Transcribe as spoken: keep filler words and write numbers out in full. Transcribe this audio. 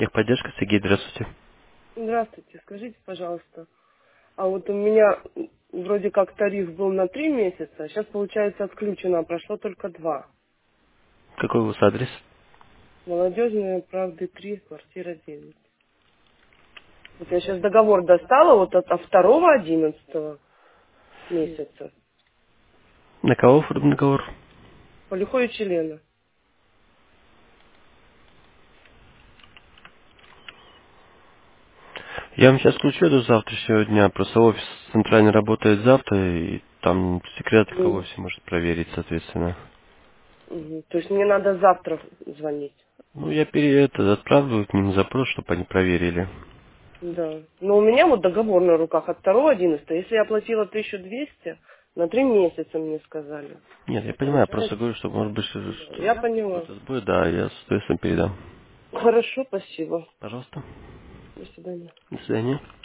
Техподдержка, Сергей, здравствуйте. Здравствуйте, скажите, пожалуйста, а вот у меня вроде как тариф был на три месяца, сейчас получается отключено, а прошло только два. Какой у вас адрес? Молодежная, правды три, квартира девять. Вот я сейчас договор достала вот от второго одиннадцатого месяца. На кого оформлен договор? Полихой Челена. Я вам сейчас включу до завтрашнего дня. Просто офис центральный работает завтра, и там секретарь в Мгм. офисе может проверить, соответственно. Мгм. То есть мне надо завтра звонить. Ну, я пере это отправлю к ним запрос, чтобы они проверили. Да. Но у меня вот договор на руках от второго одиннадцатого. Если я платила тысячу двести, на три месяца мне сказали. Нет, я понимаю, просто Получается? говорю, что может быть что- Да. что Я поняла. какой-то сбой, да, я соответственно передам. Хорошо, спасибо. Пожалуйста. До свидания. До свидания.